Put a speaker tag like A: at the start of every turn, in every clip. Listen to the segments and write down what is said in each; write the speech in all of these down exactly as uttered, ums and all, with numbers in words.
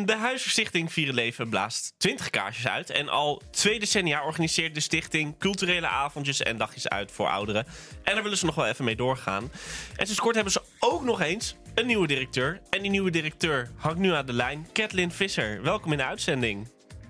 A: de Huizenstichting Vieren Leven blaast twintig kaarsjes uit. En al twee decennia organiseert de stichting culturele avondjes en dagjes uit voor ouderen. En daar willen ze nog wel even mee doorgaan. En sinds kort hebben ze ook nog eens een nieuwe directeur. En die nieuwe directeur hangt nu aan de lijn. Kathleen Visser, welkom in de uitzending.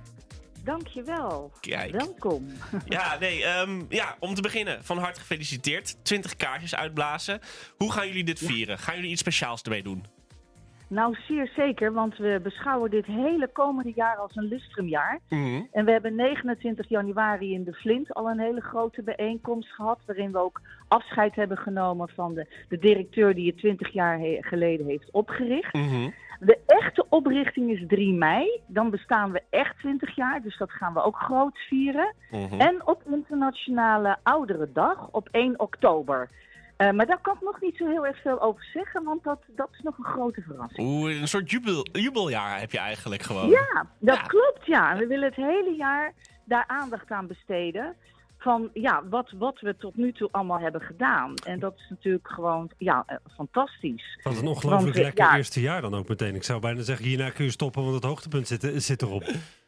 B: Dankjewel.
A: Kijk.
B: Welkom.
A: Ja, nee, um, ja, om te beginnen, van harte gefeliciteerd. twintig kaarsjes uitblazen. Hoe gaan jullie dit vieren? Gaan jullie iets speciaals ermee doen?
B: Nou, zeer zeker, want we beschouwen dit hele komende jaar als een lustrumjaar.
A: Mm-hmm.
B: En we hebben negenentwintig januari in de Flint al een hele grote bijeenkomst gehad, waarin we ook afscheid hebben genomen van de, de directeur die het twintig jaar he- geleden heeft opgericht.
A: Mm-hmm.
B: De echte oprichting is drie mei. Dan bestaan we echt twintig jaar, dus dat gaan we ook groot vieren.
A: Mm-hmm.
B: En op Internationale Ouderendag op één oktober. Uh, maar daar kan ik nog niet zo heel erg veel over zeggen, want dat, dat is nog een grote verrassing.
A: Oeh, een soort jubel, jubeljaar heb je eigenlijk gewoon.
B: Ja, dat
A: Ja.
B: klopt, ja. We willen het hele jaar daar aandacht aan besteden. Van ja, wat, wat we tot nu toe allemaal hebben gedaan. En dat is natuurlijk gewoon ja, uh, fantastisch.
C: Wat een ongelooflijk
B: Want, uh,
C: lekker
B: ja.
C: eerste jaar dan ook meteen. Ik zou bijna zeggen, hierna kun je stoppen, want het hoogtepunt zit, zit erop.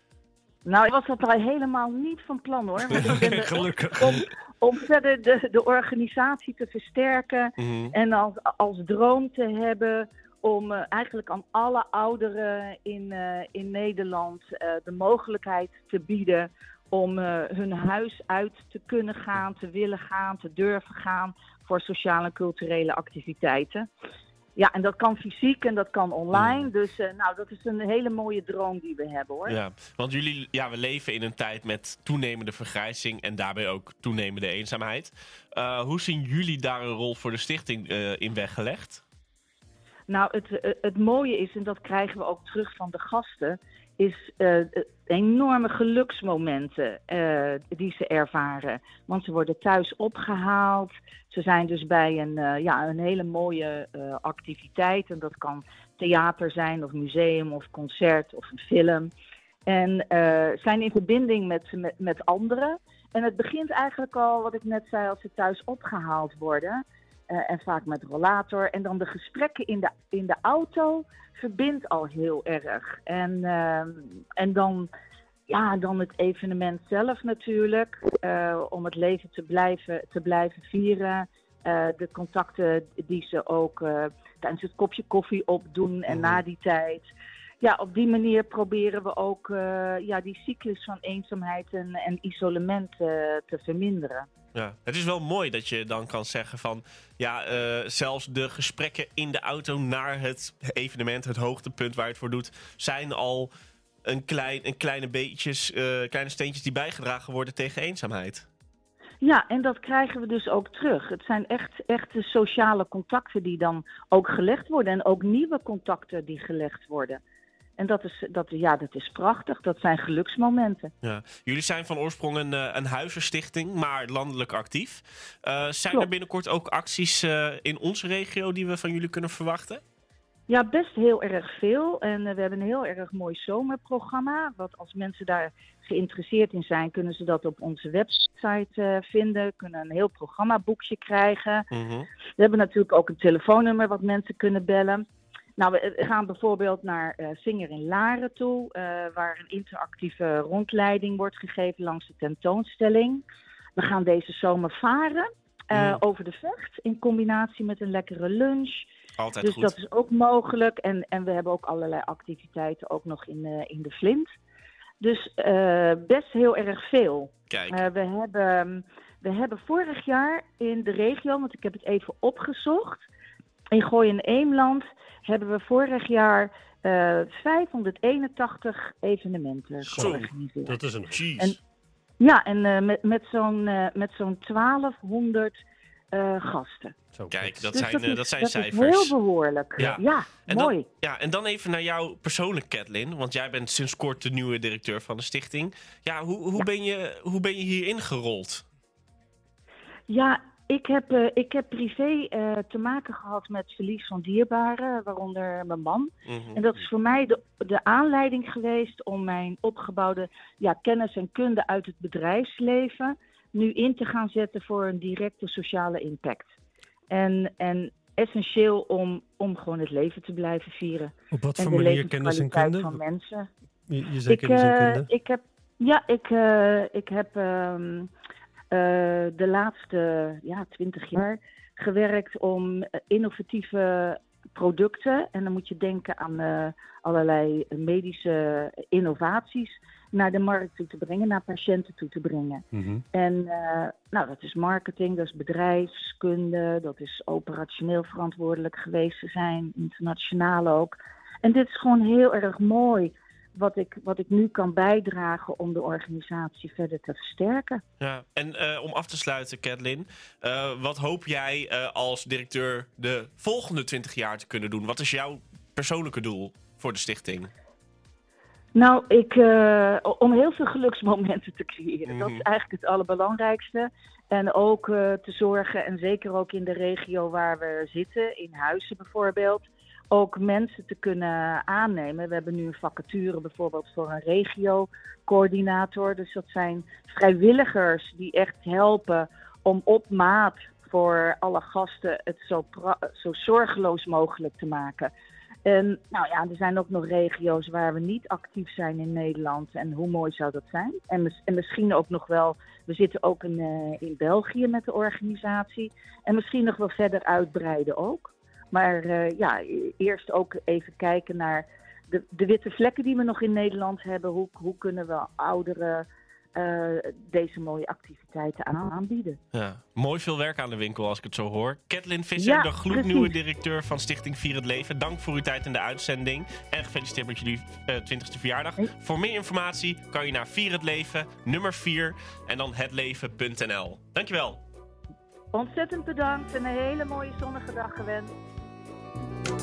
B: Nou, ik was dat al helemaal niet van plan hoor. Want ik ben er
C: Gelukkig.
B: om, om verder de, de organisatie te versterken
A: Mm-hmm.
B: en als, als droom te hebben om uh, eigenlijk aan alle ouderen in, uh, in Nederland uh, de mogelijkheid te bieden om uh, hun huis uit te kunnen gaan, te willen gaan, te durven gaan voor sociale en culturele activiteiten. Ja, en dat kan fysiek en dat kan online. Dus uh, nou, dat is een hele mooie droom die we hebben hoor.
A: Ja, want jullie, ja, we leven in een tijd met toenemende vergrijzing en daarbij ook toenemende eenzaamheid. Uh, hoe zien jullie daar een rol voor de stichting uh, in weggelegd?
B: Nou, het, uh, het mooie is, en dat krijgen we ook terug van de gasten, is uh, enorme geluksmomenten uh, die ze ervaren. Want ze worden thuis opgehaald. Ze zijn dus bij een, uh, ja, een hele mooie uh, activiteit. En dat kan theater zijn, of museum, of concert, of een film. En uh, zijn in verbinding met, met, met anderen. En het begint eigenlijk al, wat ik net zei, als ze thuis opgehaald worden. Uh, en vaak met rollator. En dan de gesprekken in de, in de auto verbindt al heel erg. En, uh, en dan, ja, dan het evenement zelf natuurlijk. Uh, om het leven te blijven, te blijven vieren. Uh, de contacten die ze ook uh, tijdens het kopje koffie opdoen en
A: Mm-hmm.
B: na die tijd. Ja, op die manier proberen we ook uh, ja, die cyclus van eenzaamheid en, en isolement uh, te verminderen.
A: Ja, het is wel mooi dat je dan kan zeggen van, ja, uh, zelfs de gesprekken in de auto naar het evenement, het hoogtepunt waar je het voor doet, zijn al een, klein, een kleine beetjes, uh, kleine steentjes die bijgedragen worden tegen eenzaamheid.
B: Ja, en dat krijgen we dus ook terug. Het zijn echt, echt de sociale contacten die dan ook gelegd worden en ook nieuwe contacten die gelegd worden. En dat is, dat, ja, dat is prachtig. Dat zijn geluksmomenten.
A: Ja. Jullie zijn van oorsprong een, uh, een huizenstichting, maar landelijk actief. Uh, zijn
B: Klopt.
A: er binnenkort ook acties uh, in onze regio die we van jullie kunnen verwachten?
B: Ja, best heel erg veel. En uh, we hebben een heel erg mooi zomerprogramma. Wat als mensen daar geïnteresseerd in zijn, kunnen ze dat op onze website uh, vinden. Kunnen een heel programmaboekje krijgen.
A: Mm-hmm.
B: We hebben natuurlijk ook een telefoonnummer wat mensen kunnen bellen. Nou, we gaan bijvoorbeeld naar uh, Vinger in Laren toe, uh, waar een interactieve rondleiding wordt gegeven langs de tentoonstelling. We gaan deze zomer varen uh,
A: Mm.
B: over de Vecht in combinatie met een lekkere lunch.
A: Altijd
B: Dus
A: goed.
B: dat is ook mogelijk. En, en we hebben ook allerlei activiteiten ook nog in, uh, in de Flint. Dus uh, best heel erg veel.
A: Kijk.
B: Uh, we, hebben, we hebben vorig jaar in de regio, want ik heb het even opgezocht, in Gooi en Eemland hebben we vorig jaar uh, vijfhonderdeenentachtig evenementen
A: Zo,
B: georganiseerd.
C: Dat is een...
A: Jeez.
B: En- Ja, en uh, met, met zo'n uh, met zo'n twaalfhonderd uh, gasten.
C: Zo,
A: Kijk, dat
B: Dus
A: zijn, uh,
B: is,
A: dat zijn
B: dat
A: cijfers.
B: is heel behoorlijk.
A: Ja.
B: Ja,
A: En dan-
B: mooi.
A: Ja, en dan even naar jou persoonlijk, Kathleen. Want jij bent sinds kort de nieuwe directeur van de stichting. Ja, hoe, hoe,
B: Ja.
A: Ben, je, hoe ben je hierin gerold?
B: Ja, ik heb, uh, ik heb privé uh, te maken gehad met verlies van dierbaren, waaronder mijn man.
A: Mm-hmm.
B: En dat is voor mij de, de aanleiding geweest om mijn opgebouwde ja, kennis en kunde uit het bedrijfsleven nu in te gaan zetten voor een directe sociale impact. En, en essentieel om, om gewoon het leven te blijven vieren.
C: Op wat
B: En
C: voor
B: de
C: manier kennis en
B: levenskwaliteit
C: kunde?
B: van mensen.
C: Je, je zei
B: Ik,
C: kennis en
B: eh,
C: kunde.
B: ik heb, ja, ik, eh, ik heb ehm, eh, de laatste ja, twintig jaar gewerkt om eh, innovatieve producten, en dan moet je denken aan eh, allerlei medische innovaties, naar de markt toe te brengen, naar patiënten toe te brengen.
C: Mhm.
B: En eh, nou, dat is marketing, dat is bedrijfskunde, dat is operationeel verantwoordelijk geweest te zijn, internationaal ook. En dit is gewoon heel erg mooi wat ik, wat ik nu kan bijdragen om de organisatie verder te versterken.
A: Ja. En uh, om af te sluiten, Kathleen, uh, wat hoop jij uh, als directeur de volgende twintig jaar te kunnen doen? Wat is jouw persoonlijke doel voor de stichting?
B: Nou, ik, uh, om heel veel geluksmomenten te creëren.
A: Mm-hmm.
B: Dat is eigenlijk het allerbelangrijkste. En ook uh, te zorgen, en zeker ook in de regio waar we zitten, in Huizen bijvoorbeeld, ook mensen te kunnen aannemen. We hebben nu een vacature bijvoorbeeld voor een regiocoördinator. Dus dat zijn vrijwilligers die echt helpen om op maat voor alle gasten het zo, pra- zo zorgeloos mogelijk te maken. En nou ja, er zijn ook nog regio's waar we niet actief zijn in Nederland. En hoe mooi zou dat zijn? En, mis- en misschien ook nog wel, we zitten ook in, uh, in België met de organisatie. En misschien nog wel verder uitbreiden ook. Maar uh, ja, eerst ook even kijken naar de, de witte vlekken die we nog in Nederland hebben. Hoe, hoe kunnen we ouderen uh, deze mooie activiteiten aan, aanbieden?
A: Ja, mooi veel werk aan de winkel als ik het zo hoor. Kathleen Visser,
B: Ja,
A: de gloednieuwe
B: precies.
A: directeur van Stichting Vier het Leven. Dank voor uw tijd in de uitzending. En gefeliciteerd met jullie uh, twintigste verjaardag.
B: Hey.
A: Voor meer informatie kan je naar Vier het Leven, nummer vier en dan hetleven punt n l. Dankjewel.
B: Ontzettend bedankt en een hele mooie zonnige dag gewenst.